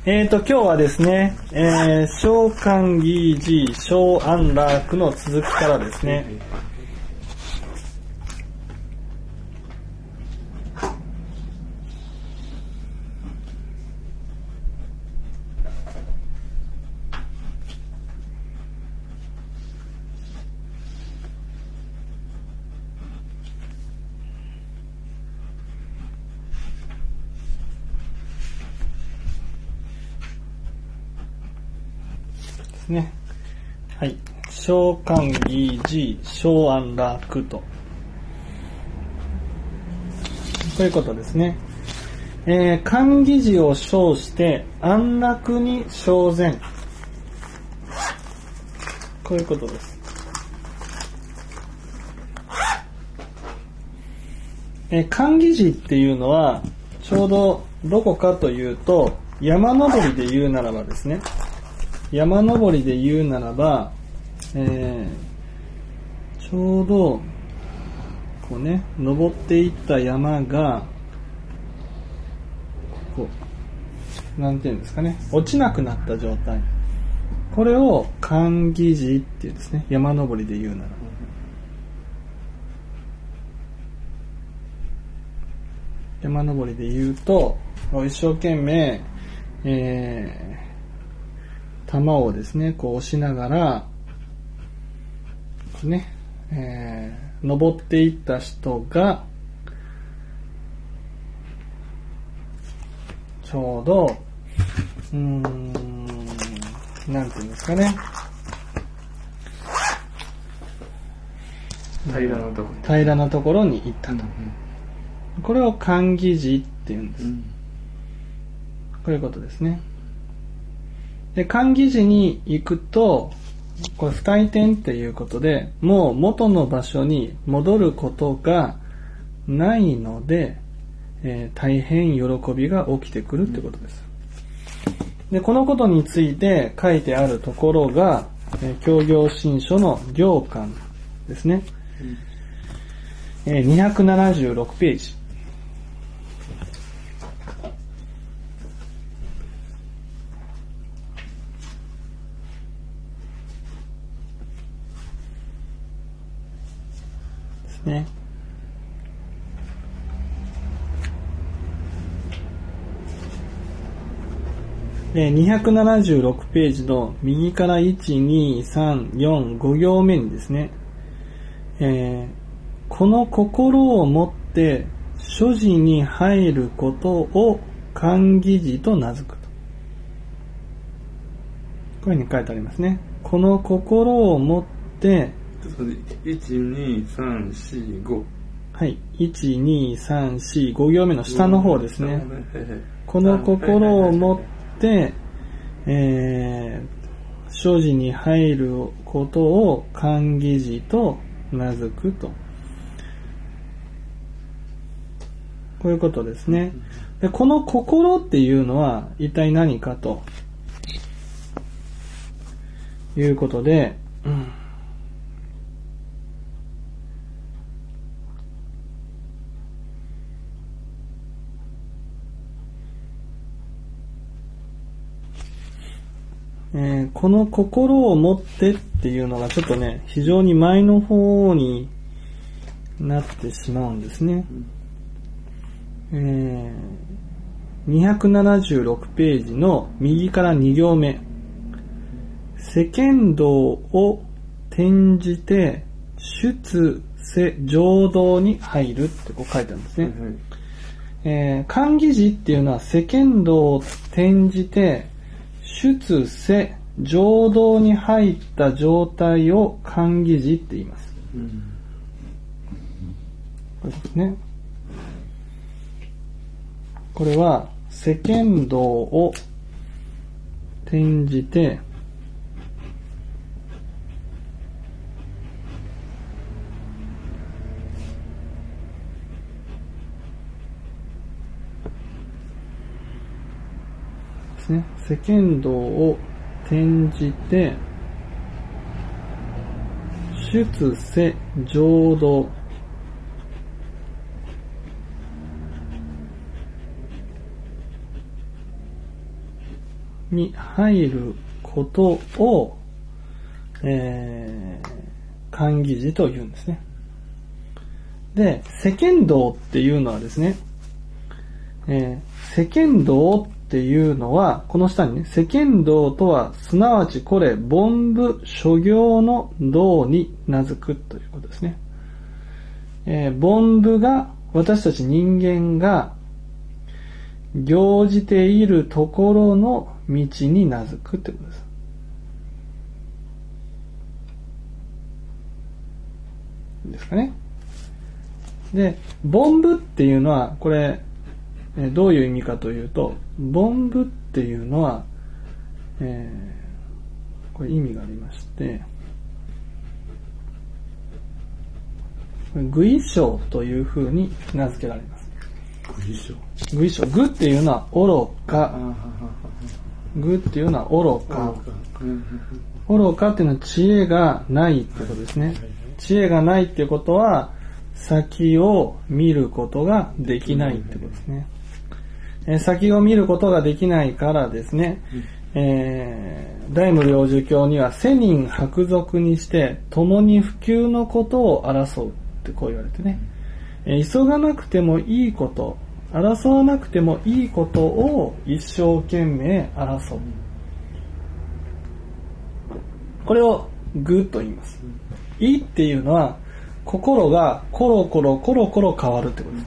今日はですね、小漢義字小安楽の続きからですね、ですね。はい。小漢義字小安楽と。こういうことですね。漢義字を称して安楽に称然。こういうことです。漢義字っていうのはちょうどどこかというと、山登りで言うならばですね、山登りで言うならば、ちょうどこうね、登っていった山がこう、なんていうんですかね、落ちなくなった状態、これを漢義字っていうんですね。山登りで言うならば、山登りで言うと、一生懸命、玉をですね、こう押しながら、ね、登っていった人が、ちょうど、なんていうんですかね。 平らなところに行ったと。これを漢義字っていうんです。こういうことですね。で、漢義字に行くと、これ不退転っていうことで、もう元の場所に戻ることがないので、大変喜びが起きてくるってことです。で、このことについて書いてあるところが、教行新書の行巻ですね。276ページ。ですね。276ページの右から1、2、3、4、5行目にですね、この心を持って所持に入ることを漢義字と名付くと。こういうふうに書いてありますね。この心を持って、 1、2、3、4、5。 はい。1、2、3、4、5行目の下の方ですね。この心を持って、所持に入ることを漢義字と名付くと。こういうことですね。で、この心っていうのは一体何かということで、この心を持ってっていうのがちょっとね、非常に前の方になってしまうんですね。276ページの右から2行目。世間道を転じて出世浄土に入るってこう書いてあるんですね。漢義字っていうのは世間道を転じて出世浄土に入った状態を漢義字って言います。これですね。これは世間道を転じてですね。世間道を転じて出世浄土に入ることを、漢疑似と言うんですね。で、世間道っていうのはですね、世間道っていうのは、この下にね、世間道とは、すなわちこれ、凡夫諸行の道に名付くということですね。凡夫が、私たち人間が、行じているところの道に名付くってことです。ですかね。で、凡夫っていうのは、これ、どういう意味かというと、凡夫っていうのは、これ意味がありまして、愚意性というふうに名付けられます。 愚意性。 愚意性。愚っていうのは愚か。愚っていうのは愚か。愚かっていうのは知恵がないってことですね。知恵がないっていうことは、先を見ることができないってことですね。先を見ることができないからですね、大無量寿経には世人伯族にして共に普及のことを争うってこう言われてね、急がなくてもいいこと、争わなくてもいいことを一生懸命争う。これを愚と言います。意っていうのは心がコロコロコロコロ変わるってことです。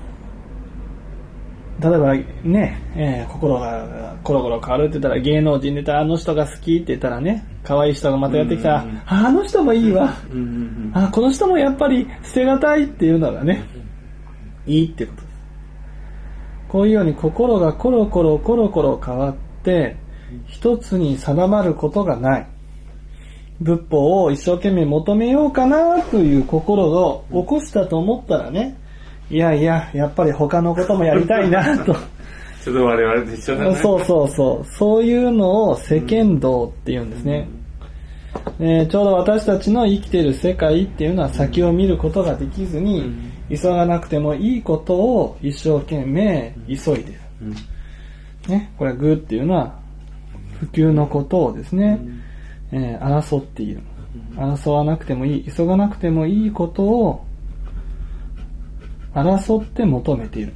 例えばね、心がコロコロ変わるって言ったら、芸能人で言ったらあの人が好きって言ったらね、可愛い人がまたやってきたら、あの人もいいわ、この人もやっぱり捨てがたいっていうのがね、いいってことです。こういうように心がコロコロコロコロ変わって一つに定まることがない。仏法を一生懸命求めようかなという心を起こしたと思ったらね、いやいや、やっぱり他のこともやりたいなと。 ちょっと我々と一緒だね。 そういうのを世間道って言うんですね。ちょうど私たちの生きている世界っていうのは先を見ることができずに、急がなくてもいいことを一生懸命急いでいる。ね、これは愚っていうのは普及のことをですね、争っている。争わなくてもいい、急がなくてもいいことを争って求めている。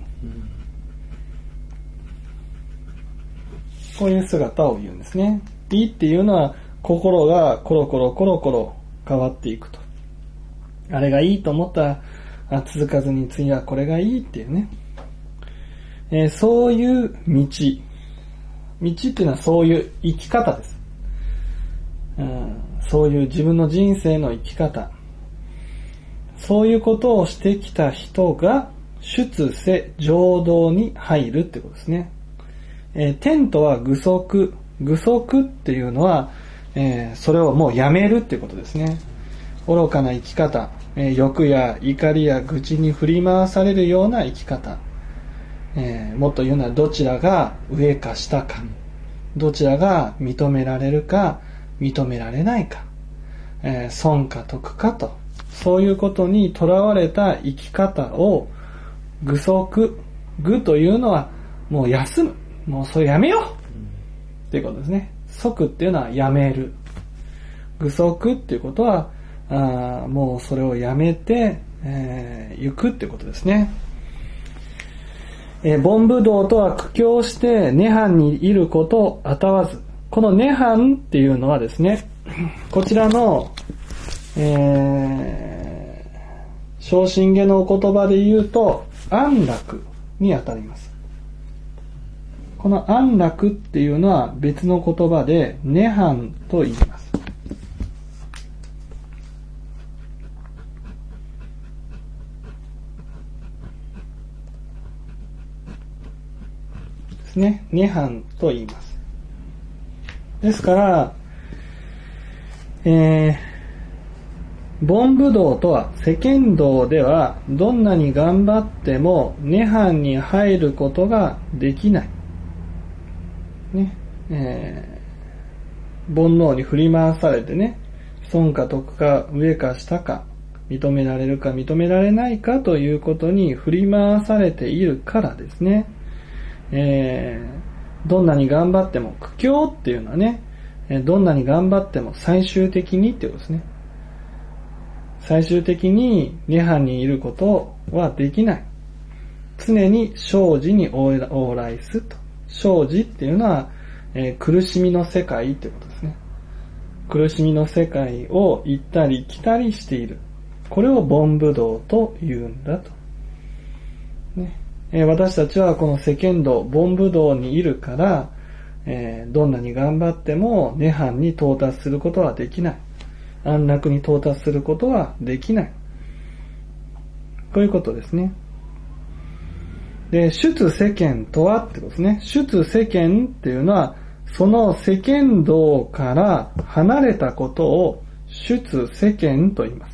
こういう姿を言うんですね。いいっていうのは心がコロコロコロコロ変わっていくと。あれがいいと思ったら続かずに次はこれがいいっていうね。そういう道。道っていうのはそういう生き方です。そういう自分の人生の生き方。そういうことをしてきた人が出世浄土に入るってことですね。天とは具足。具足っていうのは、それをもうやめるってことですね。愚かな生き方、欲や怒りや愚痴に振り回されるような生き方、もっと言うのはどちらが上か下か、どちらが認められるか認められないか、損か得かと、そういうことにとらわれた生き方を具足。具というのはもう休む、もうそれやめようっていうことですね。足っていうのはやめる。具足っていうことはもうそれをやめて、行くってことですね。凡夫道とは苦境して涅槃にいることをあたわず。この涅槃っていうのはですね、こちらの、正真下のお言葉で言うと安楽にあたります。この安楽っていうのは別の言葉で涅槃と言います。ですね。涅槃と言います。ですから、凡夫道とは世間道ではどんなに頑張っても涅槃に入ることができない。ね、煩悩に振り回されてね、損か得か上か下か、認められるか認められないかと涅どんなに頑張っても、苦境っていうのはね、どんなに頑張っても最終的にっていうことですね。最終的に涅槃にいることはできない。常に生死に往来すと。生死っていうのは、苦しみの世界っていうことですね。苦しみの世界を行ったり来たりしている。これを凡夫道と言うんだと。ね、私たちはこの世間道、凡夫道にいるから、どんなに頑張っても涅槃に到達することはできない。安楽に到達することはできない。こういうことですね。で、出世間とはってことですね。出世間っていうのは、その世間道から離れたことを出世間と言います。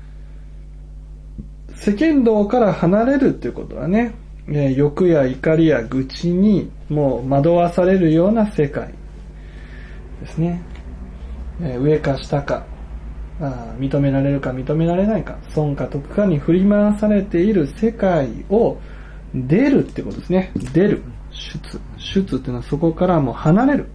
世間道から離れるっていうことはね、欲や怒りや愚痴にもう惑わされるような世界ですね。上か下か、認められるか認められないか、損か得かに振り回されている世界を出るってことですね。出る。出っていうのはそこからもう離れる。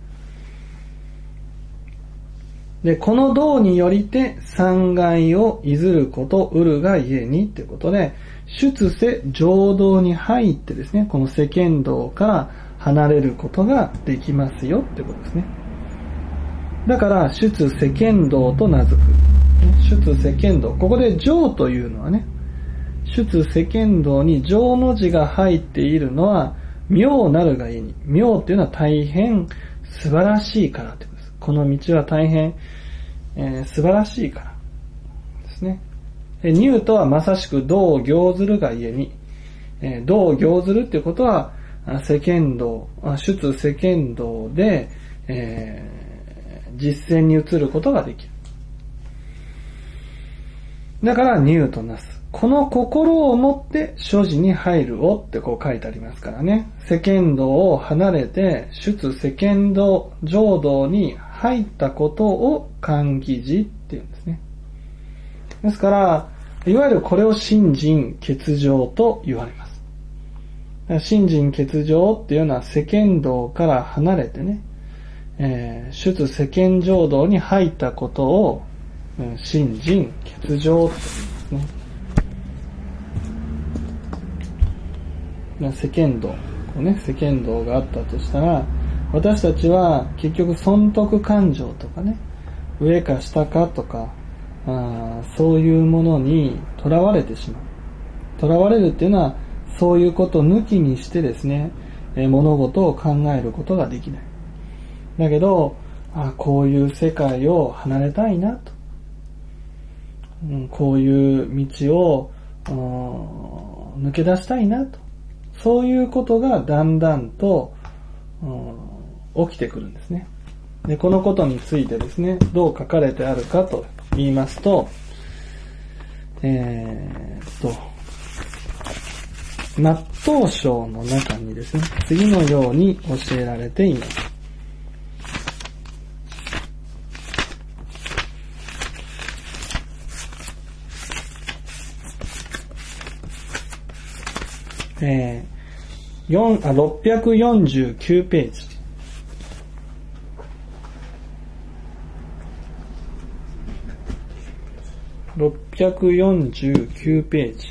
で、この道によりて三害をいずることうるがゆえにっていうことで、出世浄道に入ってですね、この世間道から離れることができますよってことですね。だから出世間道と名付く。出世間道。ここで浄というのはね、出世間道に浄の字が入っているのは妙なるがゆえに。妙っていうのは大変素晴らしいからってことです。この道は大変、素晴らしいからですね。入とはまさしく道を行ずるがゆえに、道を行ずるっていうことは世間道、出世間道で、実践に移ることができる。だから入となす。この心を持って所持に入るをってこう書いてありますからね。世間道を離れて出世間道、浄道に入ったことを観義寺っていうんですね。ですから、いわゆるこれを信心欠如と言われます。信心欠如っていうのは世間道から離れてね、出世間浄道に入ったことを信心欠如と言いますね。世間道、世間道があったとしたら、私たちは結局損得感情とかね、上か下かとか、そういうものにとらわれてしまう。とらわれるっていうのは、そういうことを抜きにしてですね、物事を考えることができない。だけど、こういう世界を離れたいなと。こういう道を抜け出したいなと。そういうことがだんだんと起きてくるんですね。で、このことについてですね、どう書かれてあるかと言いますと、末頭章の中にですね、次のように教えられています。649ページ。649ページ。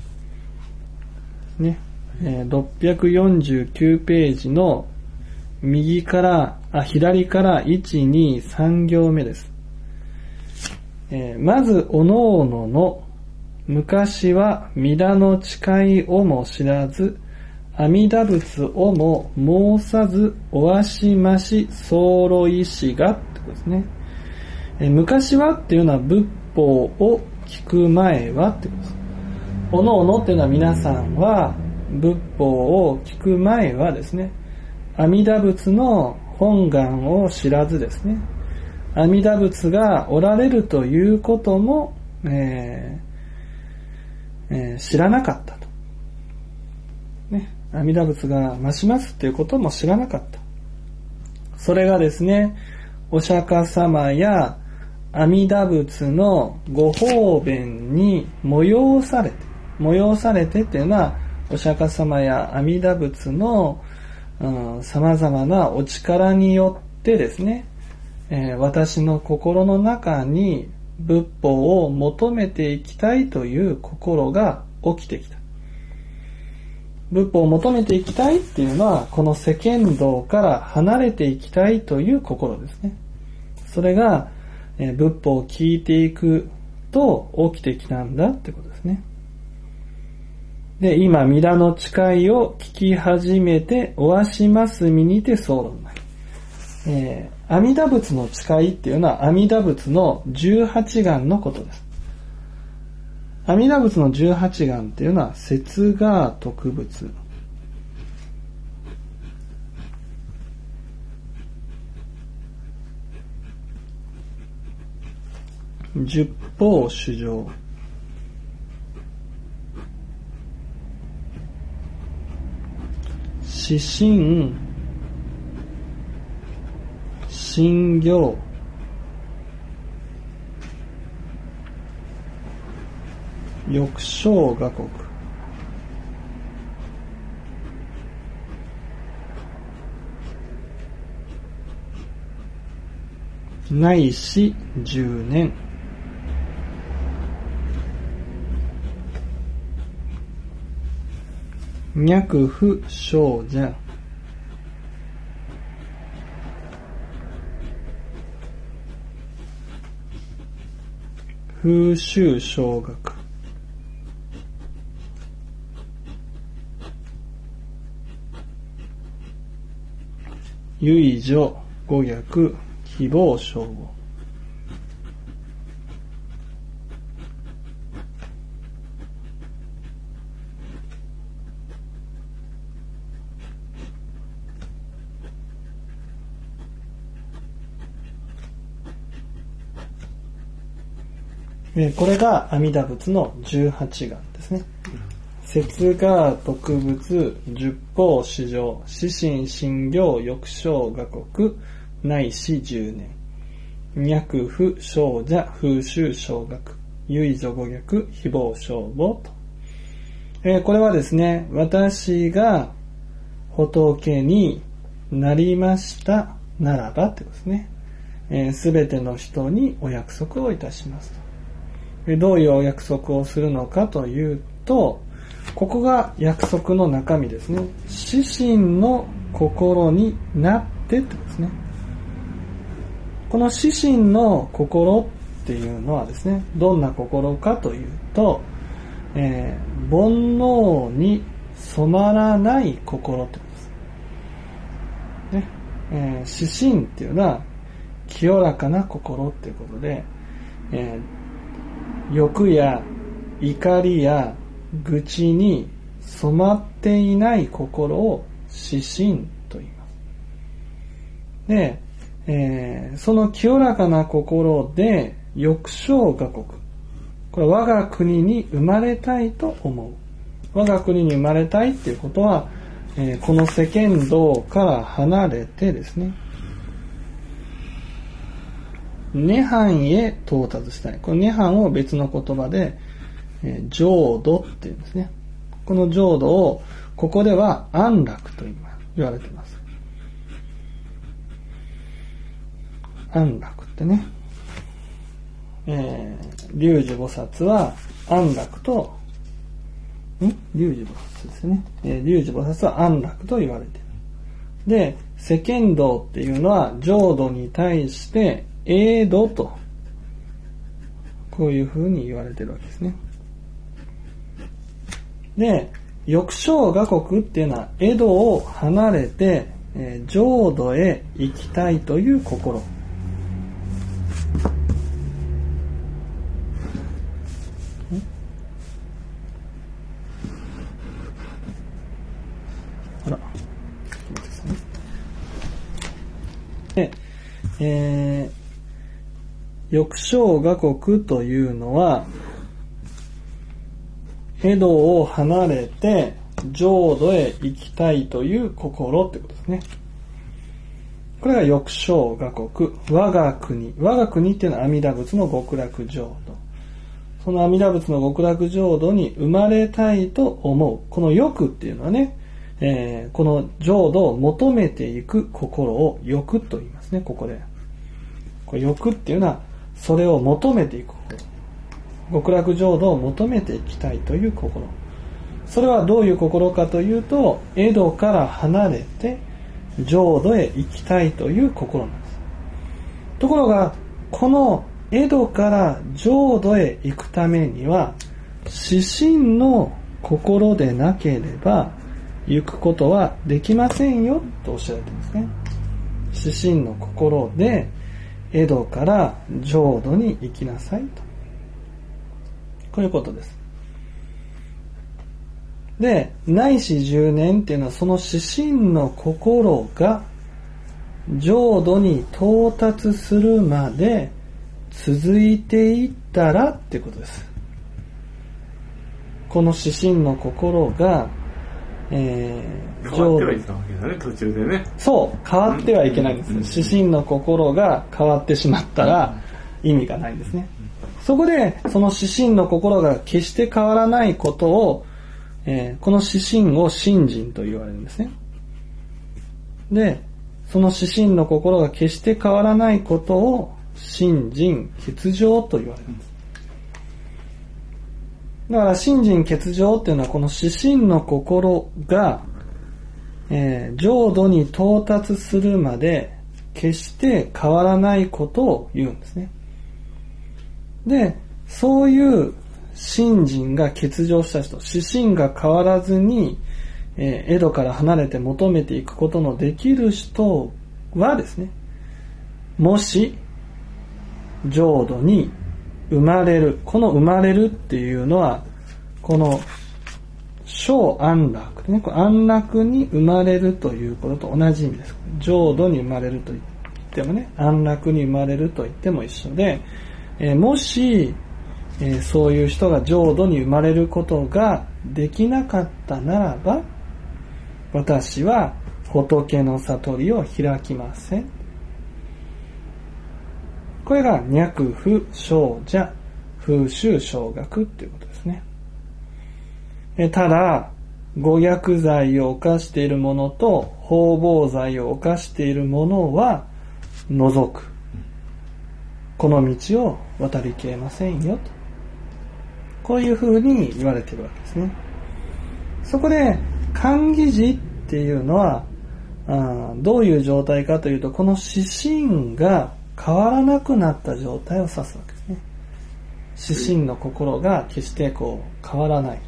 ね。649ページの左から1、2、3行目です。まず、おのおのの昔は皆の誓いをも知らず、阿弥陀仏をも申さず、おわしまし候意志がってことですね。昔はっていうのは仏法を聞く前はってことです。おのおのっていうのは皆さんは仏法を聞く前はですね、阿弥陀仏の本願を知らずですね、阿弥陀仏がおられるということも、知らなかったと。ね。阿弥陀仏が増しますっていうことも知らなかった。それがですね、お釈迦様や阿弥陀仏のご方便に催されてっていうのは、お釈迦様や阿弥陀仏の様々なお力によってですね、私の心の中に仏法を求めていきたいという心が起きてきた。仏法を求めていきたいっていうのは、この世間道から離れていきたいという心ですね。それが、仏法を聞いていくと起きてきたんだってことですね。で、今、皆の誓いを聞き始めて、おわしますみにて僧論なり。阿弥陀仏の誓いっていうのは、阿弥陀仏の18願のことです。阿弥陀仏の18願っていうのは、摂願徳仏。十方主上。指針、信行、欲生我国、ないし10年、脈不生者、風習小学、唯女五逆希望消防。これが阿弥陀仏の18願ですね。摂願徳仏、十方主上、指針信行欲生我国、ないし10年。脈不生者、風習小学、唯女五逆、誹謗消防と。これはですね、私が仏になりましたならばってことですね。すべての人にお約束をいたしますと。どういうお約束をするのかというと、ここが約束の中身ですね。指針の心になってってことですね。この指針の心っていうのはですね、どんな心かというと、煩悩に染まらない心ってことです。ね、指針っていうのは清らかな心っていうことで、欲や怒りや愚痴に染まっていない心を指針と言います。で、その清らかな心で欲生我国。これ我が国に生まれたいと思う。我が国に生まれたいっていうことは、この世間道から離れてですね、涅槃へ到達したい。この涅槃を別の言葉で、浄土っていうんですね。この浄土を、ここでは安楽と言われています。安楽ってね、龍樹菩薩は安楽と、龍樹菩薩ですね。龍樹菩薩は安楽と言われている。で、世間道っていうのは浄土に対して永土と、こういうふうに言われているわけですね。で、欲生我国っていうのは江戸を離れて、浄土へ行きたいという心。あら、で、欲生我国というのは、江戸を離れて浄土へ行きたいという心ってことですね。これが欲生我国、我が国。我が国っていうのは阿弥陀仏の極楽浄土。その阿弥陀仏の極楽浄土に生まれたいと思う。この欲っていうのはね、 この浄土を求めていく心を欲と言いますね。ここでこれ欲っていうのはそれを求めていく心、極楽浄土を求めていきたいという心。それはどういう心かというと、江戸から離れて浄土へ行きたいという心なんです。ところがこの江戸から浄土へ行くためには至真の心でなければ行くことはできませんよとおっしゃられていますね。至真の心で江戸から浄土に行きなさいと、こういうことです。で、内視10年っていうのはその至真の心が浄土に到達するまで続いていったらっていうことです。この至真の心が、 変わってはいけないわけだね、途中でね。 そう、変わってはいけないんです。至真の心が変わってしまったら意味がないんですね。そこでその至真の心が決して変わらないことを、この至真を信心と言われるんですね。で、その至真の心が決して変わらないことを信心欠如と言われるんです。だから信心欠如っていうのはこの至真の心が、浄土に到達するまで決して変わらないことを言うんですね。で、そういう信心が欠如した人、至真が変わらずに、江戸から離れて求めていくことのできる人はですね、もし浄土に生まれる、この生まれるっていうのはこの小安楽でね、これ安楽に生まれるということと同じ意味です。浄土に生まれると言ってもね、安楽に生まれると言っても一緒で、もしそういう人が浄土に生まれることができなかったならば、私は仏の悟りを開きません。これが脈不生者風習小学っていうことですね。ただ誤虐罪を犯している者と方々罪を犯している者は除く、この道を渡りきれませんよと、こういうふうに言われているわけですね。そこで観義寺っていうのはどういう状態かというと、この至真が変わらなくなった状態を指すわけですね。至真の心が決してこう変わらない、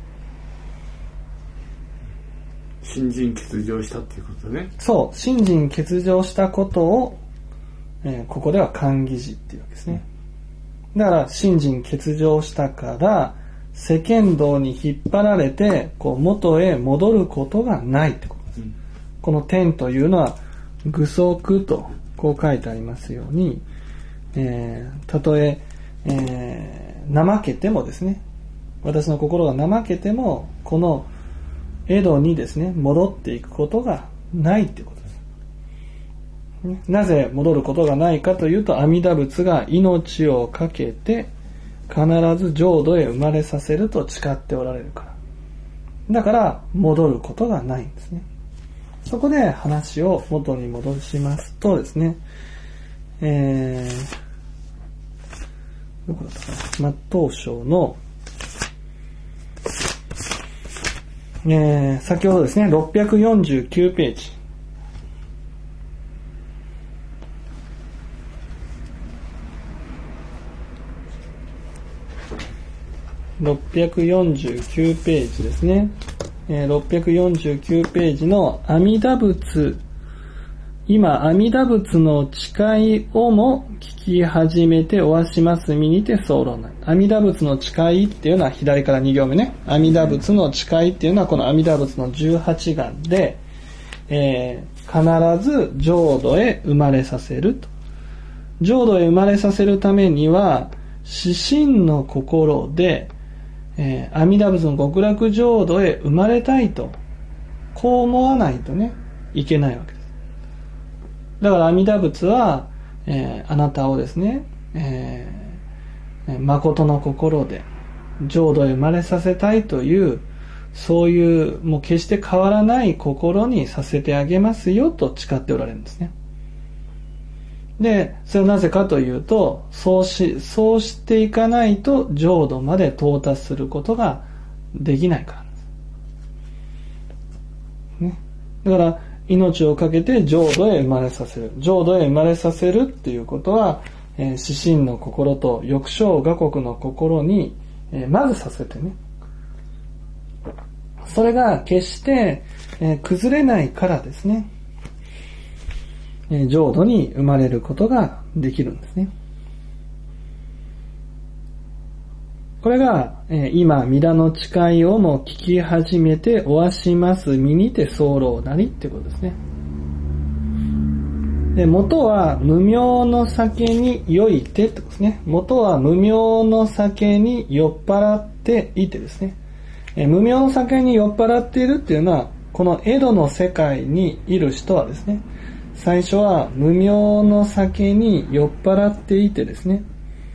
信心欠如したっていうことね。 そう、信心欠如したことを、ここでは観義寺っていうわけですね。だから信心欠如したから世間道に引っ張られてこう元へ戻ることがないってことです。この天というのは具足とこう書いてありますように、たとえ怠けてもですね、私の心が怠けてもこの江戸にですね戻っていくことがないってことです。なぜ戻ることがないかというと、阿弥陀仏が命をかけて必ず浄土へ生まれさせると誓っておられるから。だから戻ることがないんですね。そこで話を元に戻しますとですね、どこだったかな、末頭章の、先ほどですね、649ページ。649ページですね。649ページの阿弥陀仏、今阿弥陀仏の誓いをも聞き始めておわします身にて候ない。阿弥陀仏の誓いっていうのは左から2行目ね。阿弥陀仏の誓いっていうのはこの阿弥陀仏の18願で、必ず浄土へ生まれさせると。浄土へ生まれさせるためには至真の心で、阿弥陀仏の極楽浄土へ生まれたいとこう思わないとねいけないわけです。だから阿弥陀仏は、あなたをですね、誠の心で浄土へ生まれさせたいというそういうもう決して変わらない心にさせてあげますよと誓っておられるんですね。で、それはなぜかというと、そうしていかないと浄土まで到達することができないからです。ね。だから命を懸けて浄土へ生まれさせる。浄土へ生まれさせるっていうことは、至真の心と欲生我国の心に、まずさせてね。それが決して、崩れないからですね。浄土に生まれることができるんですね。これが、今、皆の誓いをも聞き始めておわします身にて候なりってことですね。で、元は無明の酒に酔いてってことですね。元は無明の酒に酔っ払っていてですね。無明の酒に酔っ払っているっていうのは、この江戸の世界にいる人はですね、最初は無明の酒に酔っ払っていてですね、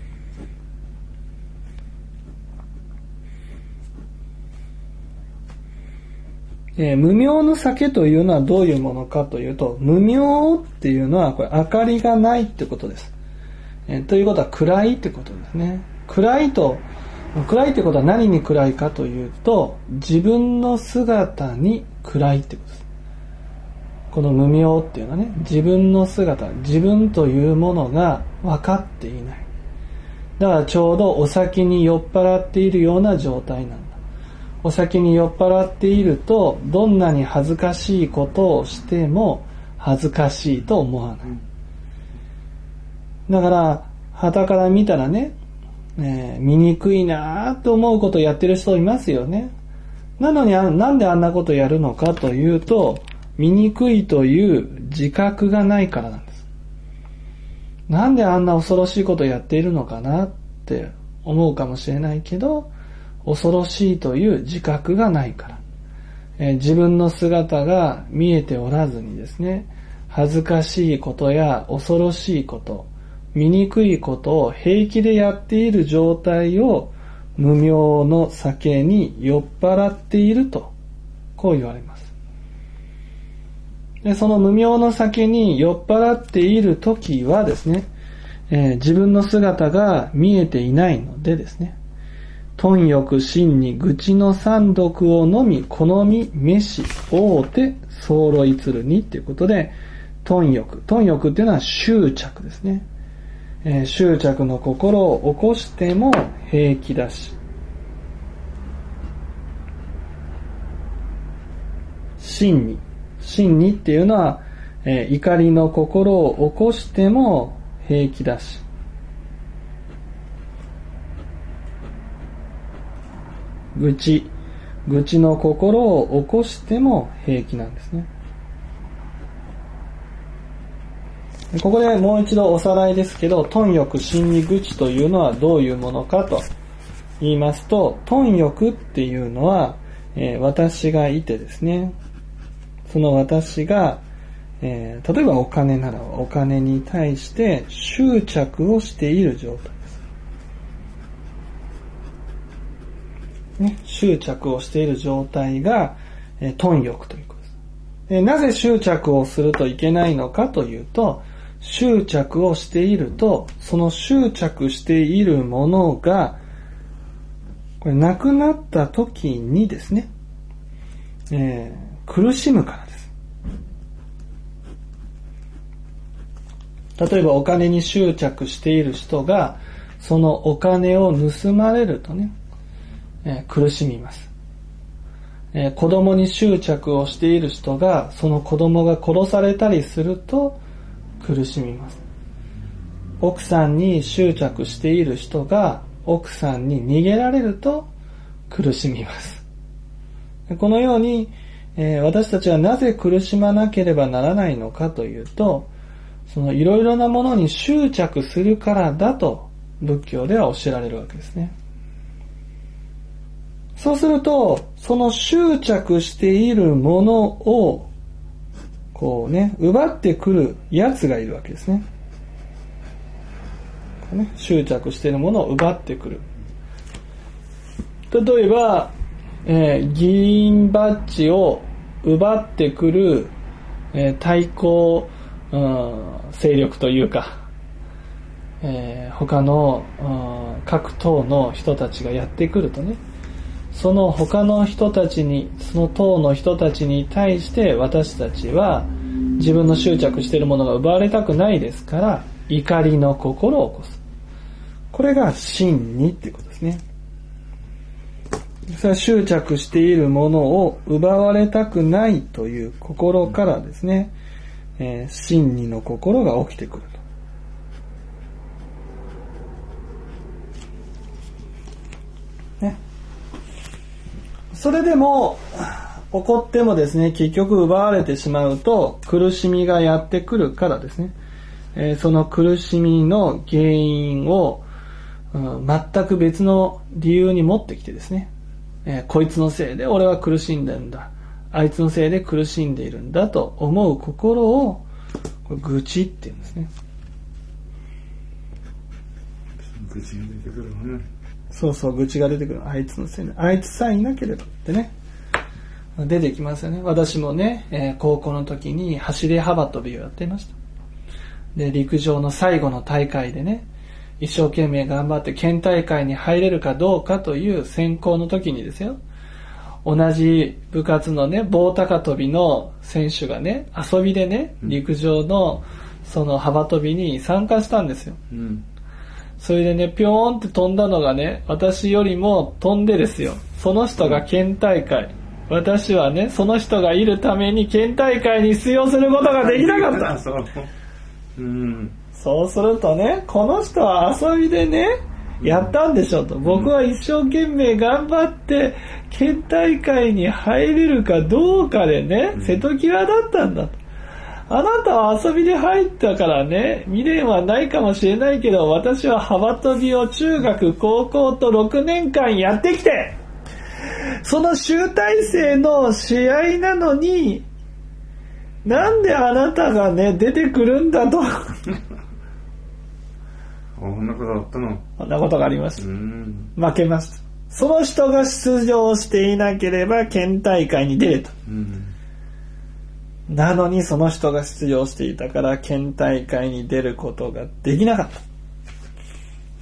無明の酒というのはどういうものかというと、無明っていうのはこれ明かりがないってことです。ということは暗いってことですね。暗いってことは何に暗いかというと、自分の姿に暗いってことです。この無明っていうのはね、自分の姿、自分というものが分かっていない。だからちょうどお酒に酔っ払っているような状態なんだ。お酒に酔っ払っていると、どんなに恥ずかしいことをしても恥ずかしいと思わない。だから傍から見たらね、醜いなと思うことをやってる人いますよね。なのになんであんなことやるのかというと、醜いという自覚がないからなんです。なんであんな恐ろしいことをやっているのかなって思うかもしれないけど、恐ろしいという自覚がないから。自分の姿が見えておらずにですね、恥ずかしいことや恐ろしいこと、醜いことを平気でやっている状態を無明の酒に酔っ払っていると、こう言われます。で、その無明の酒に酔っ払っているときはですね、自分の姿が見えていないのでですね、貪欲心に愚痴の三毒を飲み好み召し覆うて候いつるにっていうことで、貪欲っていうのは執着ですね。執着の心を起こしても平気だし、真にっていうのは、怒りの心を起こしても平気だし、愚痴の心を起こしても平気なんですね。ここでもう一度おさらいですけど、貪欲心に愚痴というのはどういうものかと言いますと、貪欲っていうのは、私がいてですね、その私が、例えばお金ならお金に対して執着をしている状態です。ね、執着をしている状態が、貪欲ということです。なぜ執着をするといけないのかというと、執着をしていると、その執着しているものが、これなくなった時にですね、苦しむからです。例えばお金に執着している人が、そのお金を盗まれるとね、苦しみます。子供に執着をしている人が、その子供が殺されたりすると苦しみます。奥さんに執着している人が、奥さんに逃げられると苦しみます。このように、私たちはなぜ苦しまなければならないのかというと、そのいろいろなものに執着するからだと仏教では教えられるわけですね。そうすると、その執着しているものをこうね、奪ってくる奴がいるわけですね。執着しているものを奪ってくる。例えば、 議員バッジを奪ってくる、対抗、勢力というか、他の、各党の人たちがやってくるとね、その他の人たちに、その党の人たちに対して私たちは自分の執着しているものが奪われたくないですから、怒りの心を起こす。これが真にっていうことですね。それは執着しているものを奪われたくないという心からですね、真にの心が起きてくると。ね。それでも、起こってもですね、結局奪われてしまうと苦しみがやってくるからですね、その苦しみの原因を、全く別の理由に持ってきてですね、こいつのせいで俺は苦しんでるんだ、あいつのせいで苦しんでいるんだと思う心を愚痴って言うんですね。 愚痴が出てくるわね。 そうそう、愚痴が出てくる。あいつのせいで、あいつさえいなければってね、出てきますよね。私もね、高校の時に走り幅跳びをやっていました。で、陸上の最後の大会でね、一生懸命頑張って県大会に入れるかどうかという選考の時にですよ、同じ部活のね、棒高跳びの選手がね、遊びでね、陸上のその幅跳びに参加したんですよ。それでね、ぴょーんって飛んだのがね、私よりも飛んでですよ、その人が県大会、私はね、その人がいるために県大会に出場することができなかった。そうするとね、この人は遊びでね、やったんでしょと。僕は一生懸命頑張って県大会に入れるかどうかでね、瀬戸際だったんだと。あなたは遊びで入ったからね、未練はないかもしれないけど、私は幅跳びを中学高校と6年間やってきて、その集大成の試合なのに、なんであなたがね、出てくるんだと。 こんなことあったの？ こんなことがありました。負けました。その人が出場していなければ県大会に出れた。なのにその人が出場していたから県大会に出ることができなかった。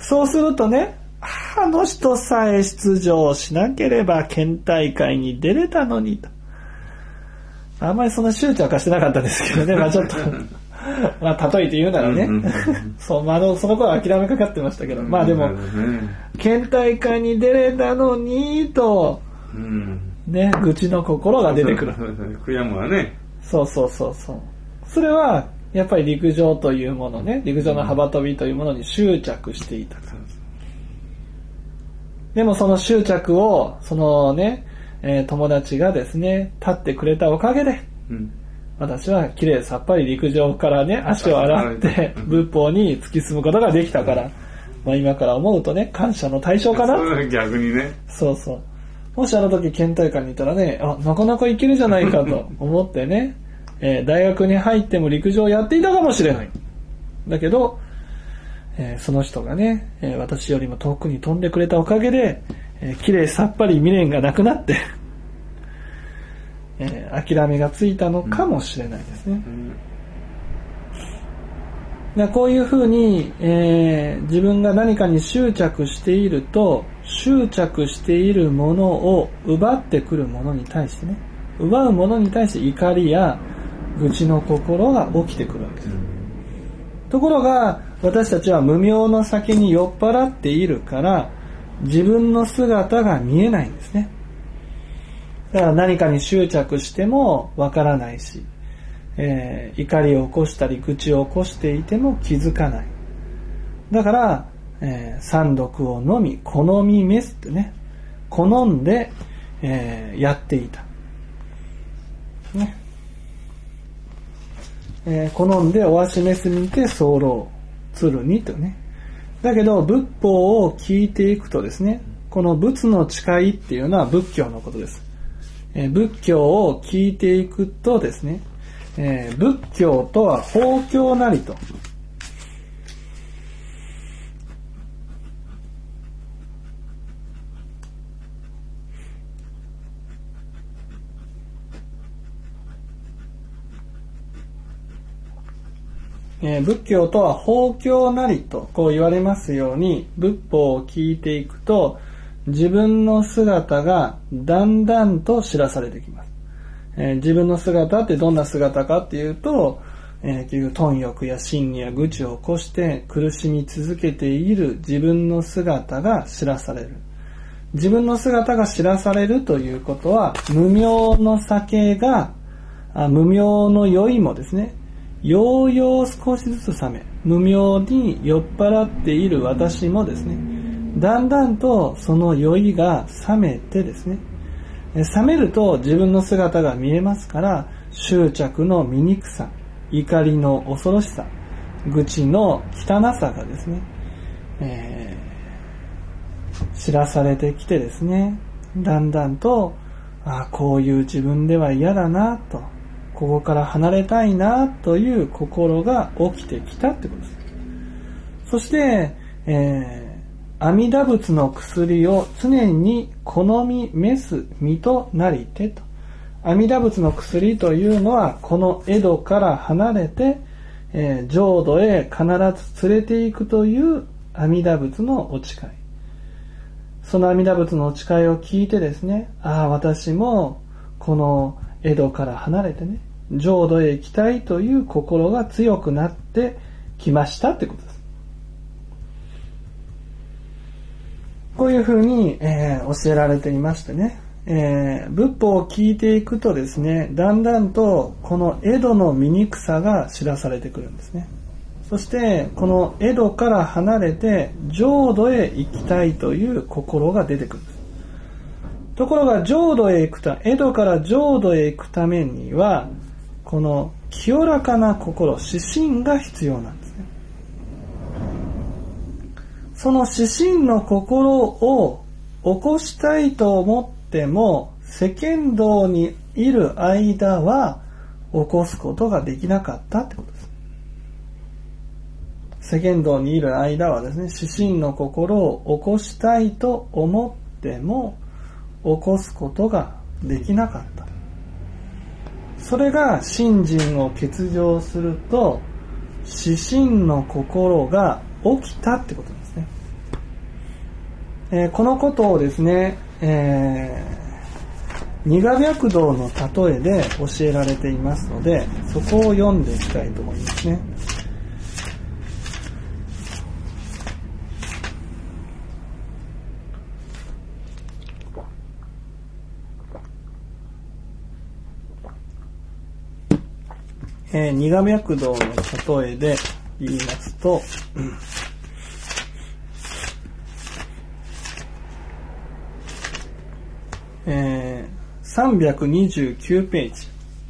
そうするとね、あの人さえ出場しなければ県大会に出れたのにと。あんまりそんな執着はしてなかったですけどね、まあちょっとまあ例えて言うならねそう、その頃は諦めかかってましたけど、まあでも県大会に出れたのにとね、愚痴の心が出てくる。 悔やむわね。 そうそうそうそう。それはやっぱり陸上というものね、陸上の幅跳びというものに執着していたから。でもその執着をそのね、友達がですね立ってくれたおかげで、私はきれいさっぱり陸上からね足を洗って仏法に突き進むことができたから、まあ今から思うとね感謝の対象かな。 逆にね。 そうそう。もしあの時県大会にいたらね、なかなかいけるじゃないかと思ってね、大学に入っても陸上をやっていたかもしれない。だけど、その人がね、私よりも遠くに飛んでくれたおかげで、きれいさっぱり未練がなくなって、諦めがついたのかもしれないですね。こういうふうに、自分が何かに執着していると、執着しているものを奪ってくるものに対してね、奪うものに対して怒りや愚痴の心が起きてくるわけです。ところが私たちは無明の酒に酔っ払っているから自分の姿が見えないんですね。だから何かに執着してもわからないし、怒りを起こしたり愚痴を起こしていても気づかない。だから、三毒を飲み好み召すってね、好んで、やっていた、ね、好んでお足召すにて候鶴にとね。だけど仏法を聞いていくとですね、この仏の誓いっていうのは仏教のことです。仏教を聞いていくとですね、仏教とは法教なりと、 仏教とは法教なりとこう言われますように、仏法を聞いていくと自分の姿がだんだんと知らされてきます。自分の姿ってどんな姿かっていうと、結局貪欲や真偽や愚痴を起こして苦しみ続けている自分の姿が知らされる。自分の姿が知らされるということは、無明の酒が、無明の酔いもですね、ようよう少しずつ冷め、無明に酔っ払っている私もですね、だんだんとその酔いが冷めてですね、冷めると自分の姿が見えますから、執着の醜さ、怒りの恐ろしさ、愚痴の汚さがですね、知らされてきてですね、だんだんと、こういう自分では嫌だなと、ここから離れたいなという心が起きてきたってことです。そして、阿弥陀仏の薬を常に好み召す身となりてと。阿弥陀仏の薬というのは、この江戸から離れて、浄土へ必ず連れて行くという阿弥陀仏のお誓い。その阿弥陀仏のお誓いを聞いてですね、私もこの江戸から離れてね、浄土へ行きたいという心が強くなってきましたってことです。こういうふうに、教えられていましてね、仏法を聞いていくとですね、だんだんとこの江戸の醜さが知らされてくるんですね。そしてこの江戸から離れて浄土へ行きたいという心が出てくるんです。ところが浄土へ行く江戸から浄土へ行くためには、この清らかな心、指針が必要なんですね。その指針の心を起こしたいと思っても、世間道にいる間は起こすことができなかったってことです。世間道にいる間はですね、指針の心を起こしたいと思っても起こすことができなかった。それが信心を欠如すると、指針の心が起きたってことですね。このことをですね、二河白道の例えで教えられていますので、そこを読んでいきたいと思いますね。二河白道の例えで言いますと、329ページ。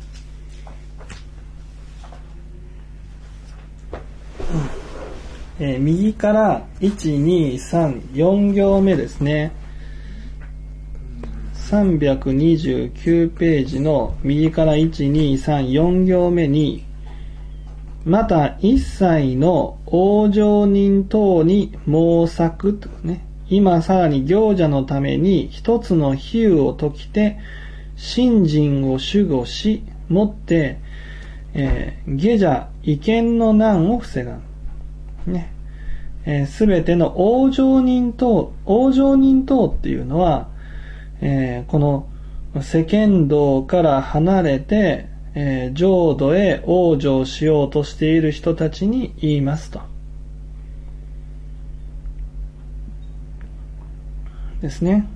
右から1、2、3、4行目ですね。329ページの右から1、2、3、4行目に、また一切の往生人等に毛作とね、今さらに行者のために一つの比喩を説きて、信心を守護し、もって、下者違見の難を防がん。ね。すべての往生人等っていうのは、この世間道から離れて、浄土へ往生しようとしている人たちに言いますと。ですね。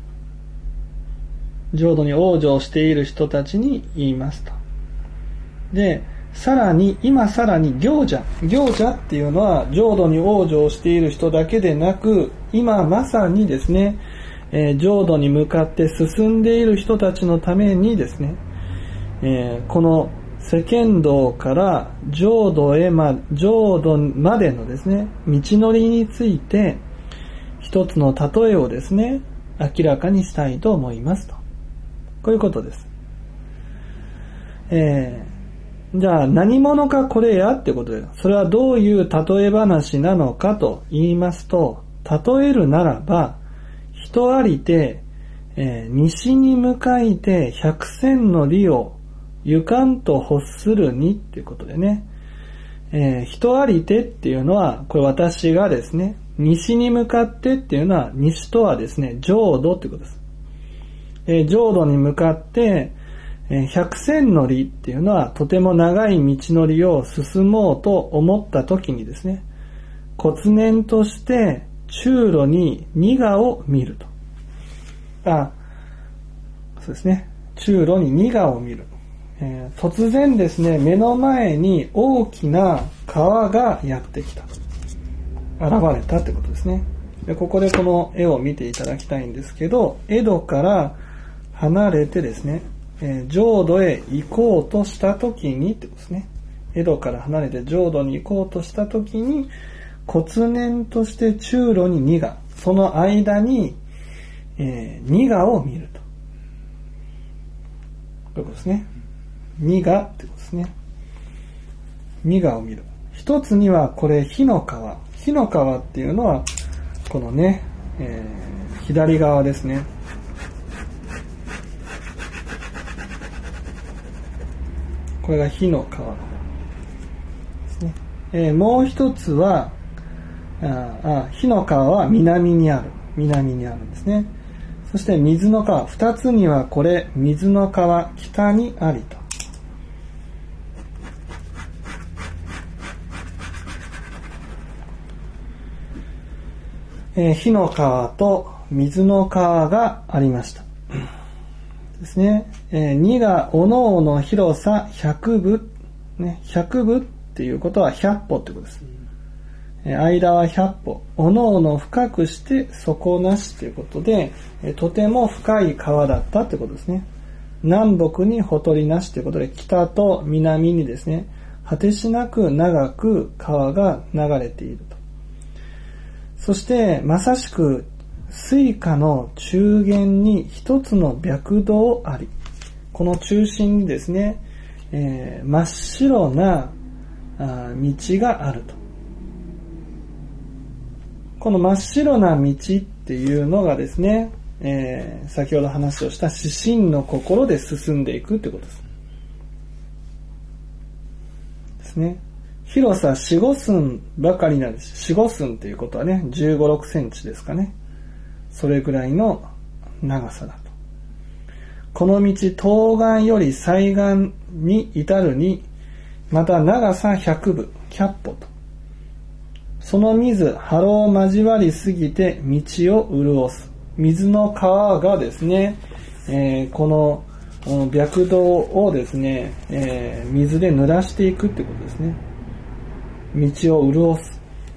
浄土に往生している人たちに言いますと。で、さらに行者っていうのは浄土に往生している人だけでなく、今まさにですね、浄土に向かって進んでいる人たちのためにですね、この世間道から浄土までのですね、道のりについて一つの例えをですね、明らかにしたいと思いますと。こういうことです。じゃあ何者かこれやってことで、それはどういう例え話なのかと言いますと、例えるならば、人ありて、西に向かいて百千の里をゆかんと欲するにっていうことでね、 人ありてっていうのは、これ私がですね、西に向かってっていうのは、西とはですね、浄土ってことです。浄土に向かって、百戦の理っていうのは、とても長い道のりを進もうと思った時にですね、骨念として中路に二河を見ると。そうですね。中路に二河を見る。突然ですね、目の前に大きな川がやってきた。現れたってことですね。で、ここでこの絵を見ていただきたいんですけど、江戸から離れてですね、浄土へ行こうとした時にってことですね。江戸から離れて浄土に行こうとした時に、骨念として中路に二河、その間に、二河を見ると。こういうことですね。二河ってことですね。二河を見る。一つにはこれ火の川。火の川っていうのはこのね、左側ですね。これが火の川ですね。もう一つは火の川は南にあるんですね。そして水の川、二つにはこれ水の川北にありと。火の川と水の川がありましたですね。2がおのおの広さ100部、ね、100部っていうことは100歩ってことです。間は100歩、おのおの深くして底なしということで、とても深い川だったってことですね。南北にほとりなしということで、北と南にですね、果てしなく長く川が流れていると。そしてまさしく水下の中間に一つの白道あり、この中心にですね、真っ白な道があると。この真っ白な道っていうのがですね、先ほど話をした指針の心で進んでいくってことですね。広さ4、5寸ばかりなんです。4、5寸ということはね、15、6センチですかね。それぐらいの長さだと。この道、東岸より西岸に至るに、また長さ100部、100歩と。その水、波浪交わりすぎて道を潤す。水の川がですね、この白道をですね、水で濡らしていくってことですね。道を潤す。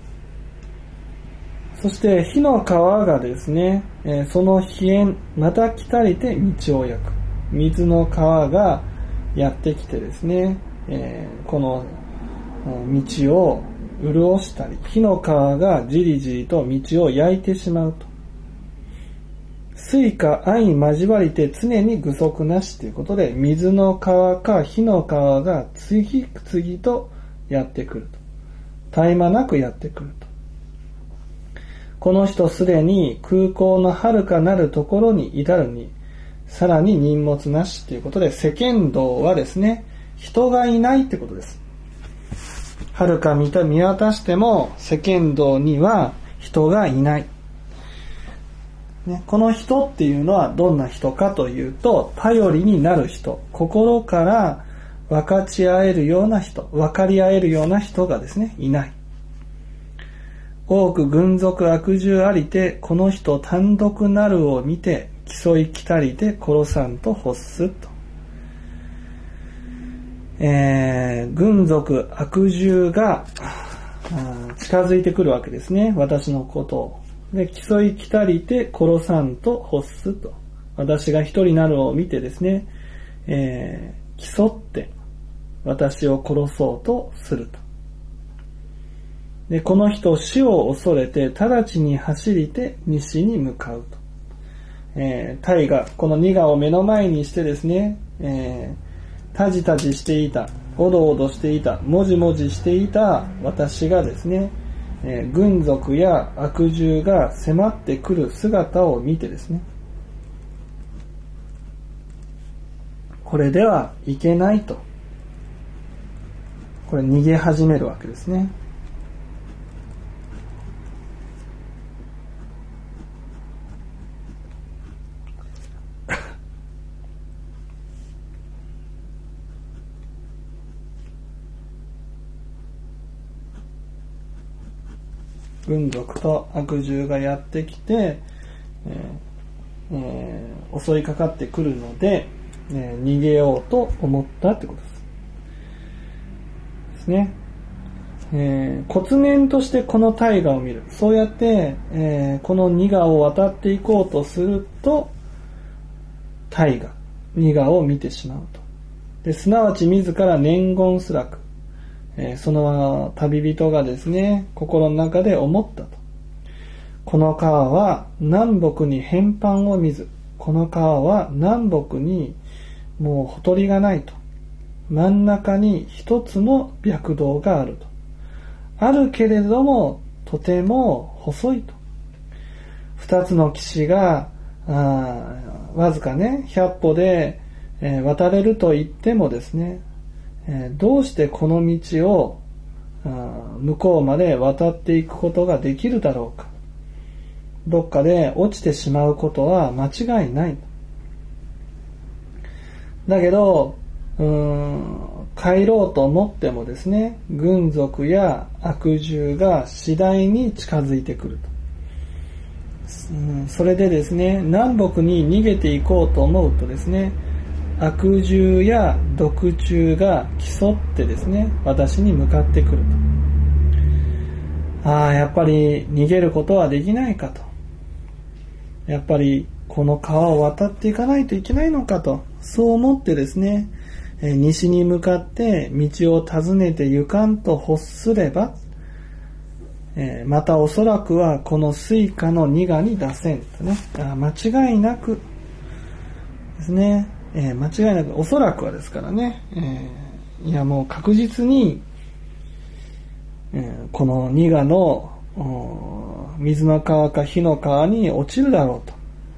そして火の川がですね、その火焰また来たりて道を焼く。水の川がやってきてですね、この道を潤したり、火の川がじりじりと道を焼いてしまうと。水か相交わりて常に具足なしということで、水の川か火の川が次々とやってくると。絶え間なくやってくると。この人すでに空港の遥かなるところに至るに、さらに任物なしということで、世間道はですね、人がいないってことです。遥か見渡しても世間道には人がいない。ね、この人っていうのはどんな人かというと、頼りになる人、心から分かち合えるような人、分かり合えるような人がですね、いない。多く軍属悪獣ありて、この人単独なるを見て、競い来たりて殺さんと欲すと。軍属悪獣が近づいてくるわけですね。私のことを。で、競い来たりて殺さんと欲すと。私が一人なるを見てですね、競って私を殺そうとすると。で、この人死を恐れて直ちに走りて西に向かうと。大河、この二河を目の前にしてですね、タジタジしていた、おどおどしていた、もじもじしていた私がですね、軍属や悪獣が迫ってくる姿を見てですね、これではいけないと。 これ逃げ始めるわけですね。軍属と悪獣がやってきて、襲いかかってくるので、逃げようと思ったってことですね。骨念としてこの大河を見る。そうやって、この二河を渡っていこうとすると、大河、二河を見てしまうと。ですなわち自ら念言すらく、その旅人がですね、心の中で思ったと。この川は南北に遍繁を見ず、この川は南北にもうほとりがないと。真ん中に一つの白道があると。あるけれども、とても細いと。二つの岸が、わずかね、100歩で、渡れると言ってもですね、どうしてこの道を向こうまで渡っていくことができるだろうか。どっかで落ちてしまうことは間違いない。だけど、帰ろうと思ってもですね、軍属や悪獣が次第に近づいてくると。それでですね、南北に逃げていこうと思うとですね、悪獣や毒虫が競ってですね、私に向かってくると。やっぱり逃げることはできないかと。やっぱりこの川を渡っていかないといけないのかと。そう思ってですね、西に向かって道を尋ねて行かんと欲すれば、またおそらくはこの水火の二河に出せんとね。間違いなくですね、間違いなくおそらくはですからね、いやもう確実に、この二河の水の川か火の川に落ちるだろう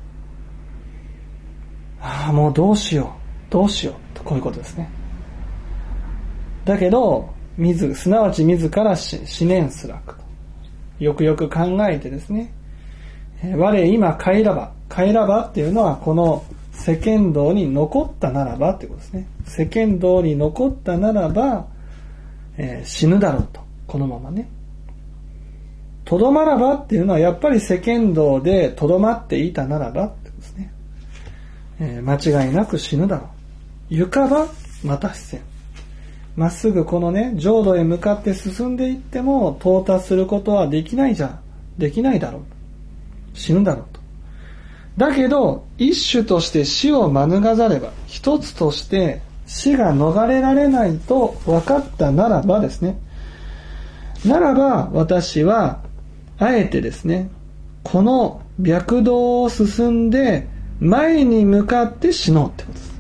と。もうどうしようとこういうことですね。だけどすなわち自ら思念すらくと、よくよく考えてですね、我今帰らばっていうのはこの世間道に残ったならばってことですね。世間道に残ったならば、死ぬだろうと、このままね。とどまらばっていうのはやっぱり世間道でとどまっていたならばってことですね。間違いなく死ぬだろう。行かばまた死せん。まっすぐこのね、浄土へ向かって進んでいっても到達することはできないだろう。死ぬだろうと。だけど一種として死を免れば、一つとして死が逃れられないと分かったならばですね、ならば私はあえてですね、この白道を進んで前に向かって死のうってことです。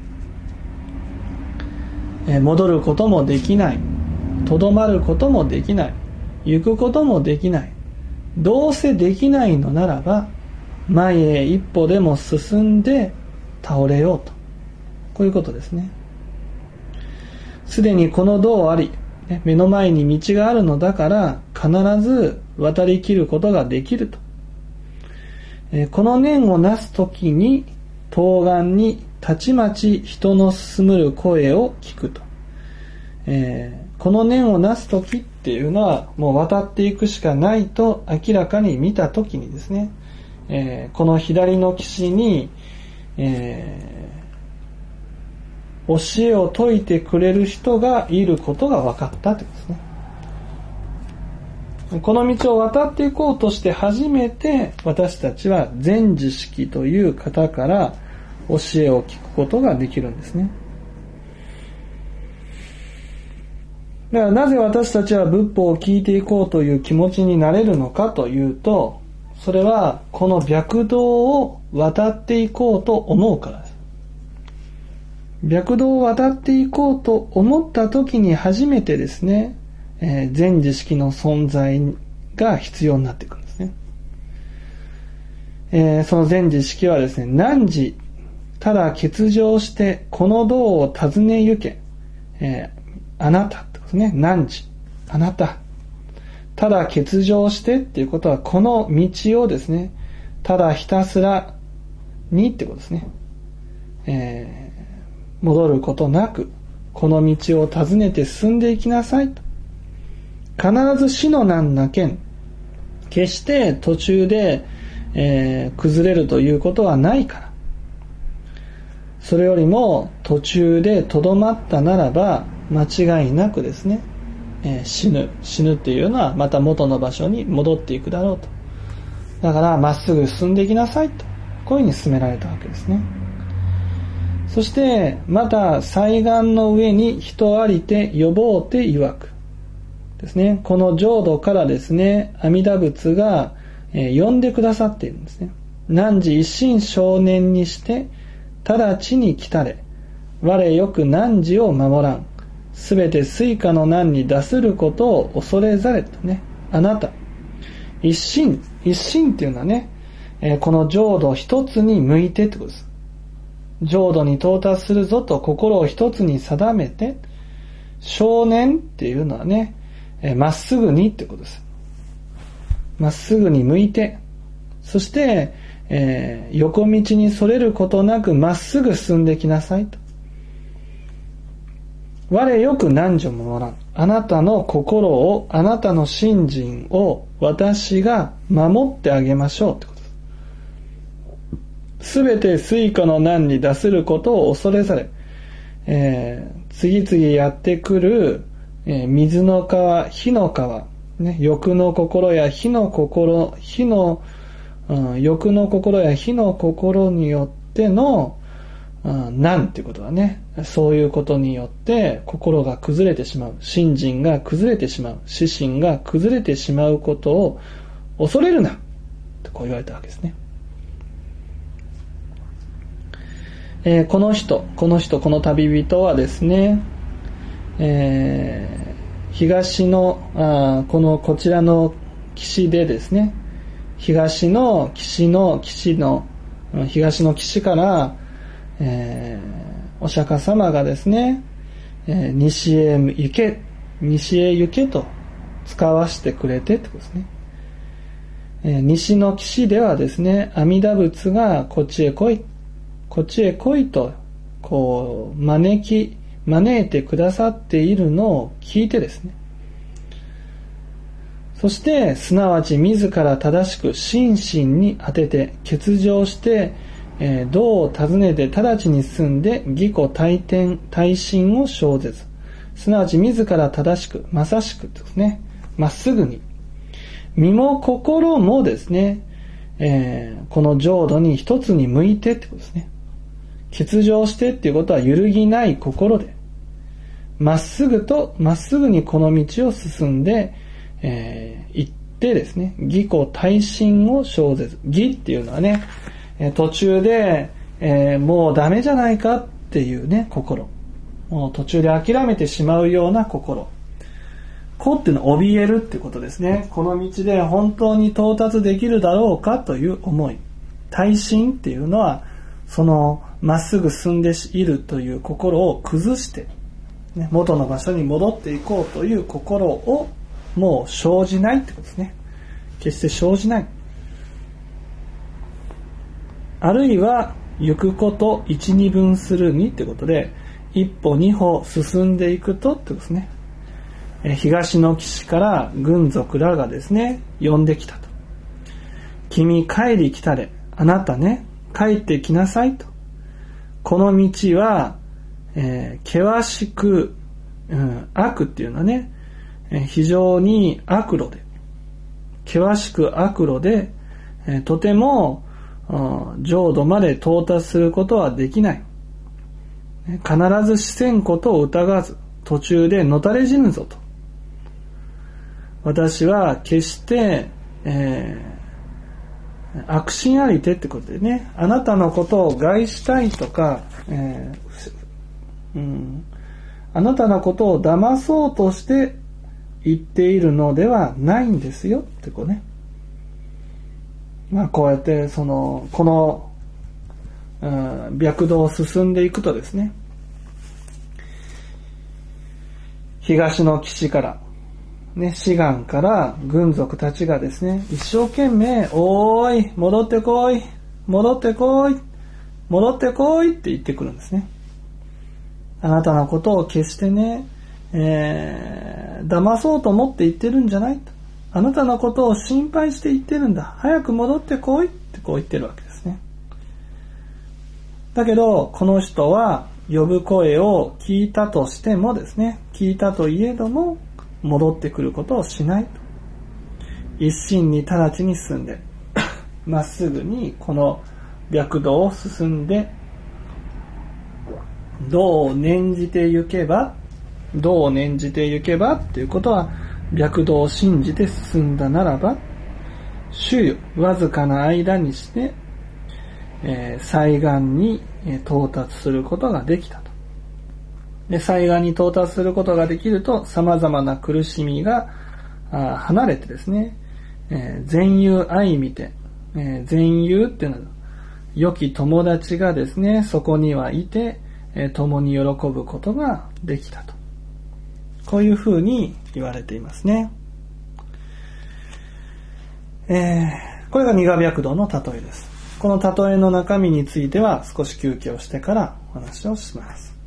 戻ることもできない、とどまることもできない、行くこともできない、どうせできないのならば前へ一歩でも進んで倒れようと、こういうことですね。すでにこの道あり、目の前に道があるのだから必ず渡り切ることができると。この念をなすときに東岸にたちまち人の進むる声を聞くと。この念をなすときっていうのはもう渡っていくしかないと明らかに見たときにですね、この左の岸に、教えを説いてくれる人がいることが分かったということですね。この道を渡っていこうとして初めて私たちは禅智識という方から教えを聞くことができるんですね。だからなぜ私たちは仏法を聞いていこうという気持ちになれるのかというと、それはこの白道を渡っていこうと思うからです。白道を渡っていこうと思った時に初めてですね、禅智識の存在が必要になってくるんですね。その禅智識はですね、汝ただ欠場してこの道を尋ねゆけ、あなたってことですね。汝、あなた。ただ欠如してっていうことは、この道をですね、ただひたすらにってことですね。戻ることなく、この道を訪ねて進んでいきなさいと。必ず死の難なけん。決して途中で、崩れるということはないから。それよりも途中でとどまったならば間違いなくですね、死ぬっていうのはまた元の場所に戻っていくだろうと。だからまっすぐ進んでいきなさいと、こういうふうに進められたわけですね。そしてまた西岸の上に人ありて呼ぼうて曰くですね。この浄土からですね、阿弥陀仏が、呼んでくださっているんですね。汝一心少年にして直ちに来たれ。我よく汝を守らん。すべて水火の難に出することを恐れざれとね。あなた。一心っていうのはね、この浄土一つに向いてってことです。浄土に到達するぞと心を一つに定めて、少年っていうのはね、まっすぐにってことです。まっすぐに向いて、そして、横道にそれることなくまっすぐ進んできなさいと。我よく汝を守らん。あなたの心を、あなたの信心を私が守ってあげましょうってことです。すべて水火の難に出することを恐れざれ。次々やってくる、水の川、火の川、ね、欲の心や火の心、欲の心や火の心によっての難っていうことはね、そういうことによって心が崩れてしまう、信心が崩れてしまう、志心が崩れてしまうことを恐れるなとこう言われたわけですね。この旅人はですね、東のこちらの岸でですね、東の岸から、お釈迦様がですね、西へ行けと使わしてくれてってことですね。西の岸ではですね、阿弥陀仏がこっちへ来いとこう招いてくださっているのを聞いてですね、そしてすなわち自ら正しく心身に当てて欠如して道を訪ねて直ちに進んで義故大心を生ぜず、すなわち自ら正しくまさしくですね、まっすぐに身も心もですね、この浄土に一つに向いてってことですね。欠如してっていうことは揺るぎない心でまっすぐにこの道を進んで、行ってですね、義故大心を生ぜず。義っていうのはね、途中で、もうダメじゃないかっていうね、心。もう途中で諦めてしまうような心。故っていうのは怯えるってことですね。この道で本当に到達できるだろうかという思い。大心っていうのは、そのまっすぐ進んでいるという心を崩して、ね、元の場所に戻っていこうという心をもう生じないってことですね。決して生じない。あるいは行くこと一二分するにってことで、一歩二歩進んでいくとってことですね。東の岸から軍属らがですね、呼んできたと。君帰り来たれ。あなたね、帰ってきなさいと。この道は、険しく、悪っていうのはね、非常に悪路で、険しく悪路で、とても浄土まで到達することはできない。必ず死せんことを疑わず、途中でのたれ死ぬぞと。私は決して、悪心ありてってことでね、あなたのことを害したいとか、あなたのことを騙そうとして言っているのではないんですよってこうね。まあこうやってこの白道を進んでいくとですね、 東の岸から、ね、志願から軍属たちがですね、一生懸命、おーい、戻ってこい、戻ってこい、戻ってこいって言ってくるんですね。あなたのことを決してね、騙そうと思って言ってるんじゃない。あなたのことを心配して言ってるんだ。早く戻ってこいってこう言ってるわけですね。だけど、この人は呼ぶ声を聞いたとしてもですね、聞いたといえども、戻ってくることをしないと。一心に直ちに進んで、まっすぐにこの白道を進んで、道を念じて行けば、道を念じて行けばっていうことは、白道を信じて進んだならば、主よ、わずかな間にして、西岸に到達することができたと。で、西岸に到達することができると、様々な苦しみが離れてですね、善友愛見て、善友っていうのは、良き友達がですね、そこにはいて、共に喜ぶことができたと。こういうふうに言われていますね。これが二河白道の例えです。この例えの中身については少し休憩をしてからお話をします。